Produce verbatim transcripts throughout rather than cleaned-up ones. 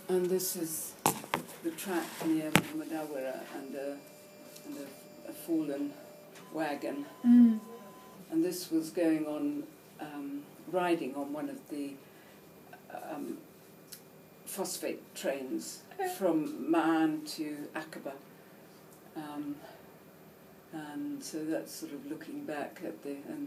And this is the track near Mudawara and a, and a, a fallen wagon. Mm. And this was going on, um, riding on one of the um, phosphate trains Okay. from Ma'an to Aqaba. Um, and so that's sort of looking back at the and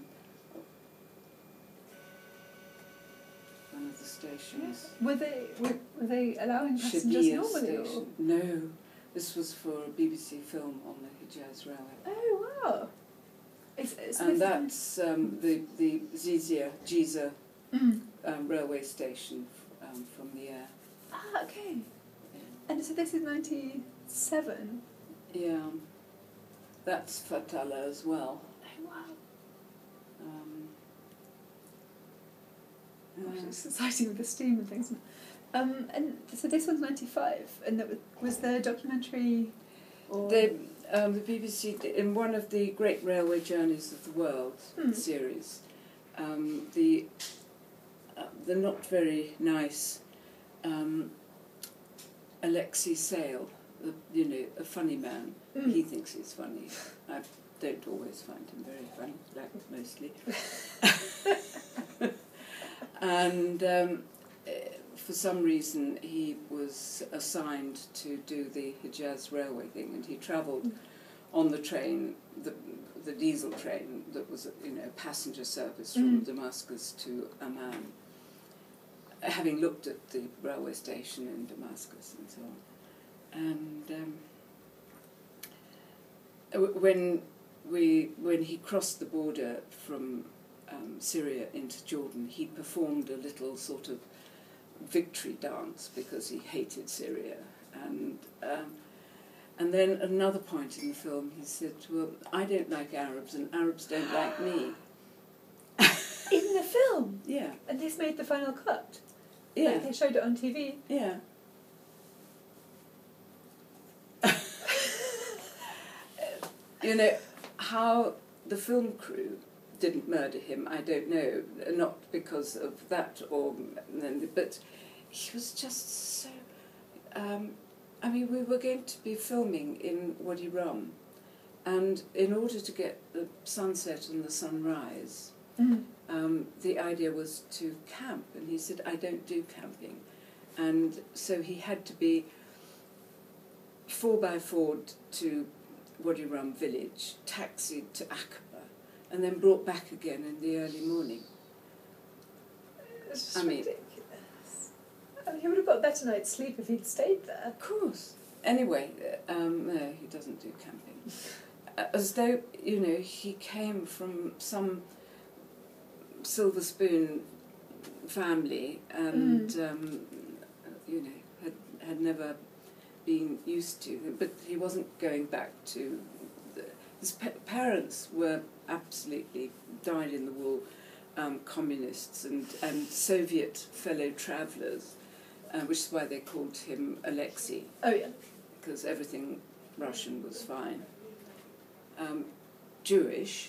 one of the stations. Were they were, were they allowing passengers Shadia normally? Or? station. No, this was for a B B C film on the Hijaz Railway. Oh wow! It's, it's And that's um, the the Zizia Giza Mm. um, railway station um, from the air. Ah, okay. Yeah. And so this is ninety-seven. Yeah, that's Fatala as well. Oh wow! Um, Gosh, uh, it's exciting with the steam and things. Um, and so this one's ninety-five, and that was, was the documentary. Or They, um, the B B C, did- in one of the Great Railway Journeys of the World Hmm. series, um, the uh, the not very nice um, Alexei Sale, the, you know, a funny man. Mm. He thinks he's funny. I don't always find him very funny, black mostly. And um, eh, for some reason he was assigned to do the Hijaz railway thing, and he travelled on the train, the the diesel train that was, you know, passenger service from Mm. Damascus to Amman, having looked at the railway station in Damascus and so on. And um, w- when we when he crossed the border from um, Syria into Jordan, he performed a little sort of victory dance because he hated Syria. And um, and then at another point in the film he said, well, I don't like Arabs and Arabs don't like me. in the film, Yeah, and this made the final cut. yeah, Like they showed it on T V. yeah. You know, how the film crew didn't murder him, I don't know, not because of that, or but he was just so... Um, I mean, we were going to be filming in Wadi Rum, and in order to get the sunset and the sunrise, Mm. um, the idea was to camp, and he said, I don't do camping. And so he had to be four by four to Wadi Rum village, taxied to Aqaba, and then brought back again in the early morning. It's just I mean- ridiculous. I mean, he would have got a better night's sleep if he'd stayed there. Of course. Anyway, um, no, he doesn't do camping. As though, you know, he came from some silver spoon family and, Mm. um, you know, had, had never been used to, but he wasn't going back to... The, his pa- parents were absolutely dyed-in-the-wool um, communists and, and Soviet fellow travellers, uh, which is why they called him Alexei, Oh yeah. because everything Russian was fine. Um, Jewish.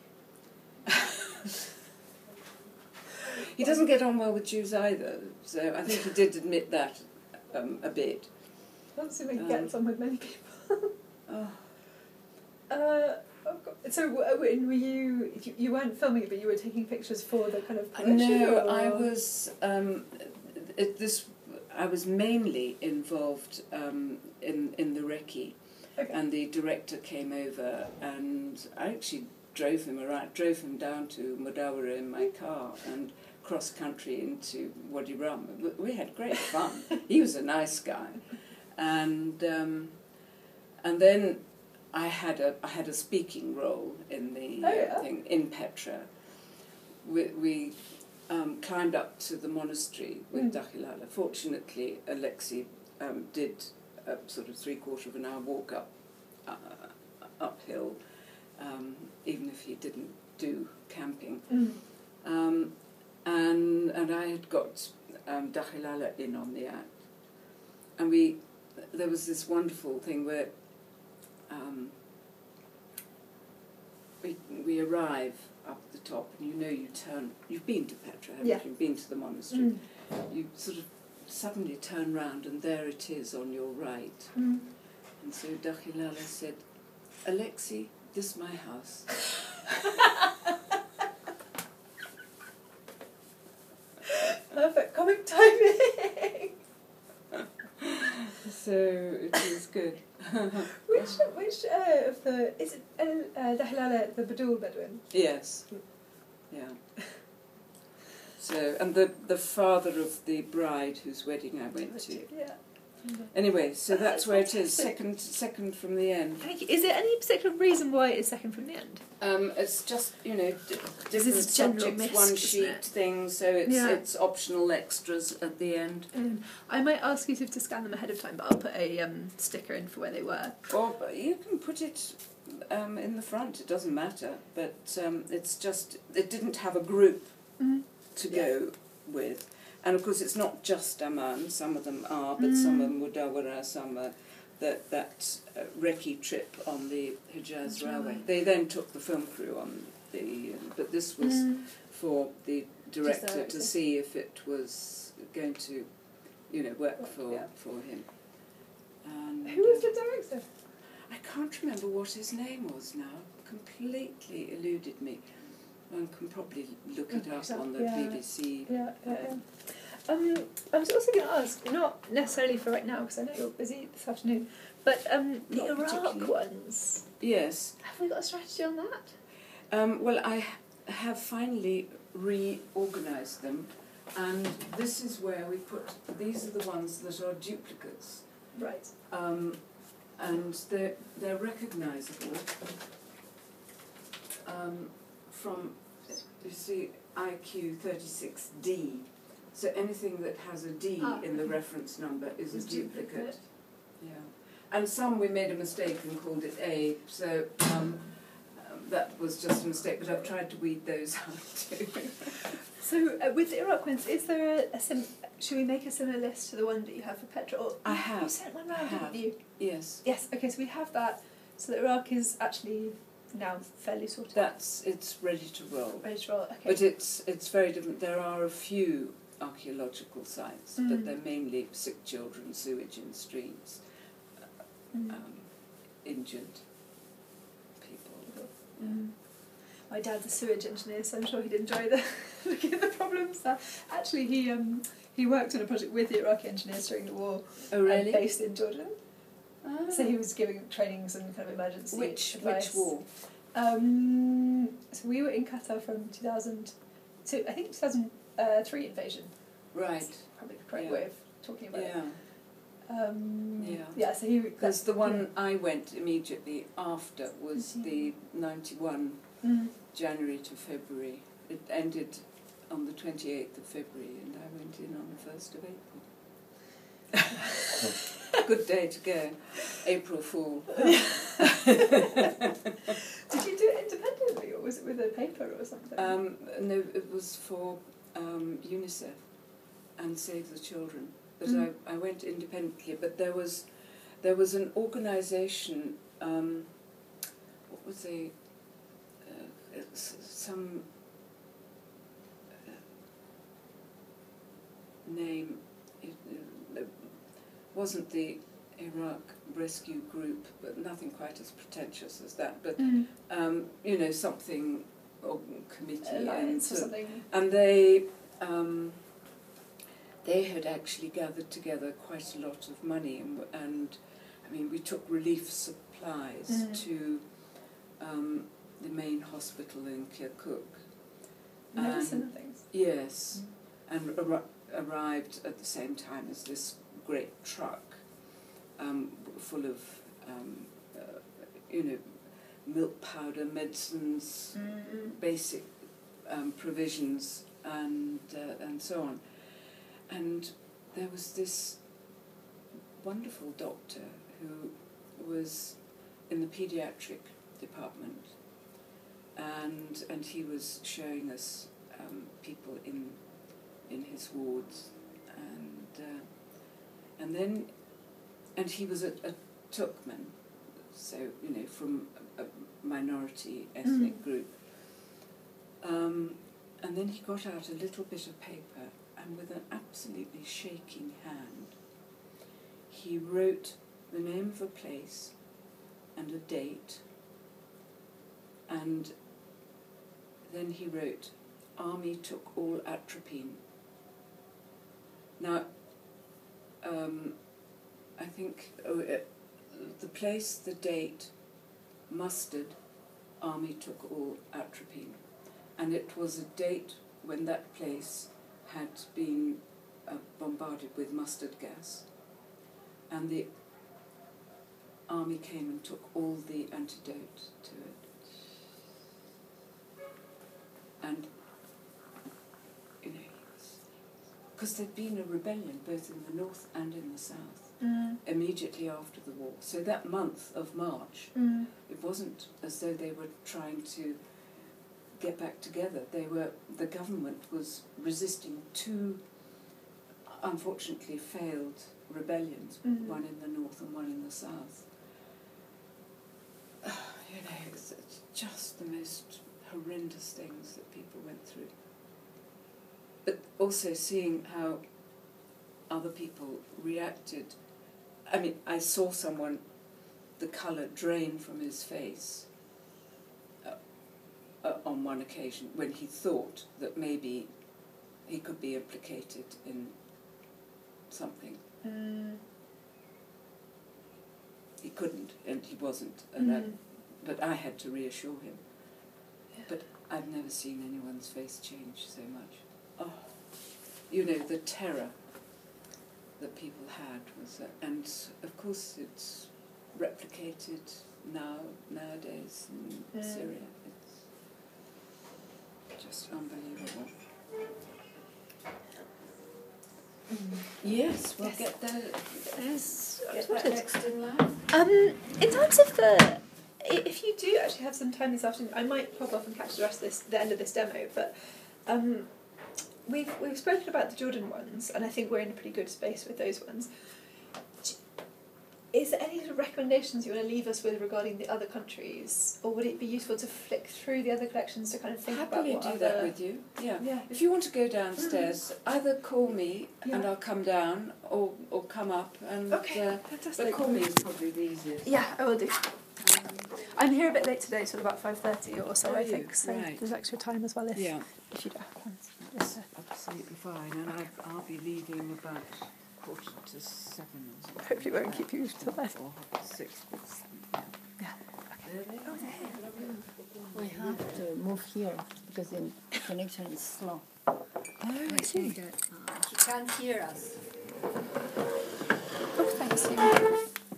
He doesn't get on well with Jews either, so I think he did admit that um, a bit. Not assuming he Um, gets on with many people. Oh. Uh, oh God. So w- when were you, you? You weren't filming it, but you were taking pictures for the kind of production. No, or? I was. Um, it, this I was mainly involved um, in in the recce, Okay. and the director came over, and I actually drove him around, drove him down to Mudawara in my car, and cross country into Wadi Rum. We had great fun. He was a nice guy, and um, and then I had a I had a speaking role in the Oh, yeah. uh, thing in Petra. We, we um, climbed up to the monastery with Mm. Dakhilala. Fortunately, Alexei um, did a sort of three quarter of an hour walk up uh, uphill, um, even if he didn't do camping. Mm. Um, and and I had got um, Dakhilala in on the act, and we there was this wonderful thing where um, we we arrive up at the top, and you know you turn. You've been to Petra, haven't Yeah. you? You've been to the monastery. Mm. You sort of suddenly turn round and there it is on your right. Mm. And so Dakhilala said, Alexei, this my house. Perfect comic timing. So it was good. which which uh, of the is it uh, uh, Dakhilala the Badul Bedouin? Yes. Yeah. So, and the, the father of the bride whose wedding I went to. Yeah. Anyway, so Oh, that's, that's where it is, fantastic. second second from the end. Thank you. Is there any particular reason why it's second from the end? Um, it's just, you know, d- This different is general subjects, mist, one isn't sheet it? thing, so it's Yeah. it's optional extras at the end. Um, I might ask you to, to scan them ahead of time, but I'll put a um, sticker in for where they were. Or you can put it um, in the front, it doesn't matter, but um, it's just, it didn't have a group Mm. to Yeah. go with. And of course it's not just Amman, some of them are, but some Mm. are Mudawara, some are that, that uh, recce trip on the Hijaz That's Railway. right. They then took the film crew on the, uh, but this was Mm. for the director director. to see if it was going to, you know, work for, Yeah. for him. And, Who was uh, the director? I can't remember what his name was now. Completely eluded me. One can probably look it Look up it up, on the yeah. B B C. Yeah, yeah, yeah. Um, I was also going to ask, not necessarily for right now, because I know you're busy this afternoon, but um, the Not Iraq particularly. ones, Yes. have we got a strategy on that? Um, well, I ha- have finally reorganised them, and this is where we put. These are the ones that are duplicates, Right. um, and they're they're recognisable um, from. You see, I Q thirty-six D. So anything that has a D Ah, in the okay. reference number is It's a duplicate. duplicate. Yeah. And some we made a mistake and called it A, so um, um, that was just a mistake, but I've tried to weed those out too. So uh, with the Iraq ones, is there a, a sim- should we make a similar list to the one that you have for petrol? I You have. sent one I round, have. didn't you? Yes. Yes, okay, so we have that. So the Iraq is actually now fairly sorted. That's, it's ready to roll. Ready to roll, okay. But it's it's very different. There are a few archaeological sites, Mm. but they're mainly sick children, sewage in streets, Mm. um, injured people. Mm. My dad's a sewage engineer, so I'm sure he'd enjoy the looking at the problems there. Actually, he um he worked on a project with the Iraqi engineers during the war, Oh, um, really? based in Jordan. Ah. So he was giving trainings and kind of emergency Which, advice. which war? Um, so we were in Qatar from two thousand to I think two thousand three invasion. Right. Probably the correct Yeah. way of talking about Yeah. it. Um, Yeah. Yeah. So he Because the one I went immediately after was the ninety-one Mm. January to February. It ended on the twenty-eighth of February and I went in on the first of April. Good day to go. April Fool. Did you do it independently, or was it with a paper or something? Um, no, it was for um, UNICEF and Save the Children. But Mm. I, I went independently. But there was there was an organisation. Um, what was they? Uh, s- some uh, name. It, uh, it wasn't the Iraq Rescue Group, but nothing quite as pretentious as that. But Mm. um, you know, something or committee, Alliance or and, something. and they um, they had actually gathered together quite a lot of money, and, and I mean, we took relief supplies Mm. to um, the main hospital in Kirkuk. Medicine And- and things. Yes, and ar- arrived at the same time as this great truck um, full of, um, uh, you know, milk powder, medicines, Mm. basic um, provisions, and uh, and so on. And there was this wonderful doctor who was in the paediatric department, and and he was showing us um, people in in his wards, and uh, and then and he was a, a Turkmen, so you know, from a, a minority ethnic Mm. group. Um, and then he got out a little bit of paper and with an absolutely shaking hand, he wrote the name of a place and a date, and then he wrote, "Army took all atropine." Now, um, I think oh, it, the place, the date, mustard, Army took all atropine. And it was a date when that place had been uh, bombarded with mustard gas. And the Army came and took all the antidote to it. And, you know, because there'd been a rebellion both in the north and in the south mm. immediately after the war. So that month of March, mm. it wasn't as though they were trying to get back together. They were, the government was resisting two unfortunately failed rebellions, mm. one in the north and one in the south. You know, it's, it's just the most horrendous things that people went through. But also seeing how other people reacted. I mean, I saw someone, the colour drain from his face uh, uh, on one occasion when he thought that maybe he could be implicated in something. Mm. He couldn't, and he wasn't. And mm. I, but I had to reassure him. Yeah. But I've never seen anyone's face change so much. Oh, you know, the terror that people had was, uh, and of course it's replicated now nowadays in mm. Syria. It's just unbelievable. Mm. Yes, we'll Yes. get there. Yes. Get that next in line. Um, in terms of the, if you do actually have some time this afternoon, I might pop off and catch the rest of this, the end of this demo. But um, we've we've spoken about the Jordan ones, and I think we're in a pretty good space with those ones. Is there any sort of recommendations you want to leave us with regarding the other countries, or would it be useful to flick through the other collections to kind of think Happily about what do other... that with you. Yeah. Yeah. If you want to go downstairs, mm. either call me Yeah. and I'll come down, or or come up and. Okay, uh, fantastic. But call me is probably the easiest. Yeah, I will do. I'm here a bit late today, till about five thirty or so, Are I you? think. So Right. there's extra time as well if, Yeah. if you don't have plans. That's absolutely fine, and I, I'll be leaving about quarter to seven or something. Hopefully it won't keep you till then. Or half past six. But seven, yeah. Yeah. There they are. We have to move here because the connection is slow. Oh, I see. That, uh, he can't hear us. Oh, thanks.